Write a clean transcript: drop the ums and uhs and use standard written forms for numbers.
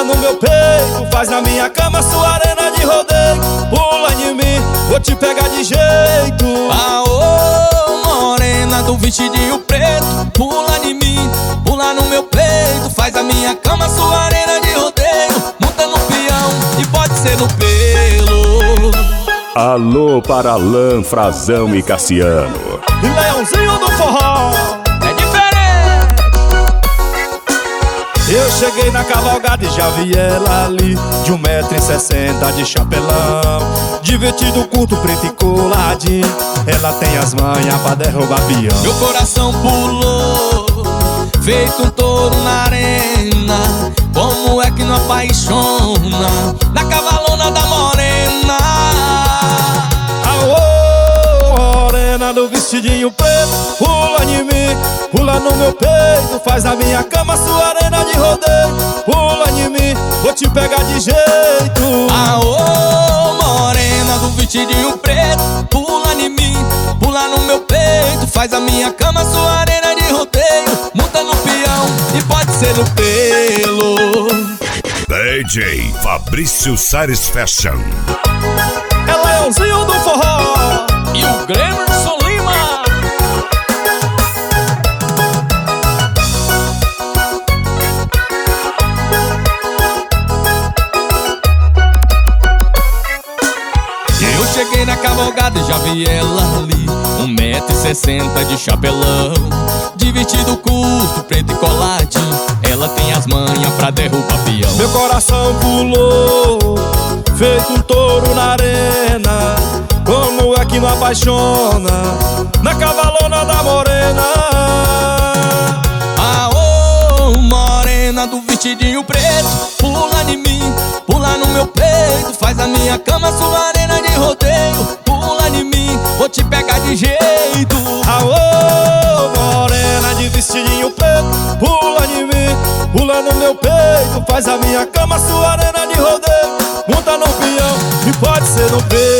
pula no meu peito, faz na minha cama sua arena de rodeio. Pula em mim, vou te pegar de jeito. Aô, morena do vestidinho preto, pula em mim, pula no meu peito, faz a minha cama sua arena de rodeio. Monta no peão e pode ser no pelo. Alô para Alain, Frazão e Cassiano. E Leãozinho do forró. É diferente. Eu cheguei na cavalgada e já vi ela ali, de 1,60 m de chapelão, de vestido curto, preto e coladinho. Ela tem as manhas pra derrubar peão. Meu coração pulou, feito um touro na arena. Como é que não apaixona na cavalona da morena? Aô, morena do vestidinho preto, pula em mim, pula no meu peito, faz a minha cama sua arena de rodeio. Pula em mim, vou te pegar de jeito. Aô, morena do vestidinho preto, pula em mim, pula no meu peito, faz a minha cama sua arena de rodeio. Monta no peão e pode ser no pelo. DJ Fabrício Sares Fashion. É Leãozinho do forró E o Glemerson Lima. Eu cheguei na cavalgada e já vi ela ali, 1,60 m de chapelão, de vestido curto, preto e coladinho. Ela tem as manhas pra derrubar peão. meu coração pulou, feito um touro na arena. Como é que não apaixona na cavalona da morena? Aô, morena do vestidinho preto, pula em mim, pula no meu peito, faz a minha cama sua arena de rodeio. Pula em mim, vou te pegar de jeito. Aô, morena de vestidinho preto, pula em mim, pula no meu peito, faz a minha cama sua arena de rodeio. Monta no peão e pode ser no peito.